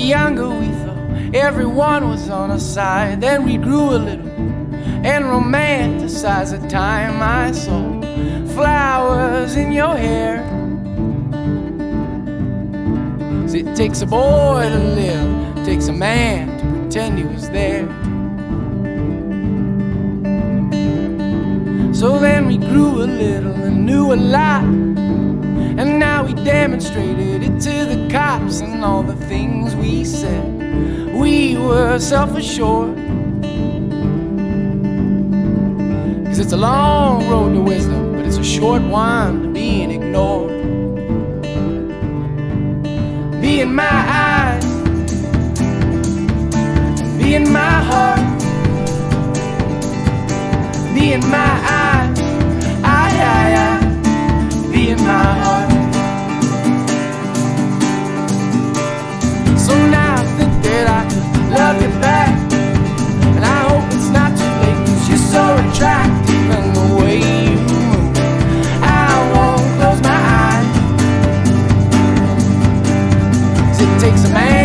younger, we thought everyone was on our side. Then we grew a little and romanticized the time I saw flowers in your hair. 'Cause it takes a boy to live, it takes a man to pretend he was there. So then we grew a little and knew a lot, and now we demonstrated it to the cops. And all the things we said, we were self-assured. 'Cause it's a long road to wisdom, but it's a short one to being ignored. Be in my eyes, be in my heart, be in my eyes, I, be in my heart. So now I think that I could love you back, and I hope it's not too late, 'cause you're so attractive and the way you move, I won't close my eyes. 'Cause it takes a man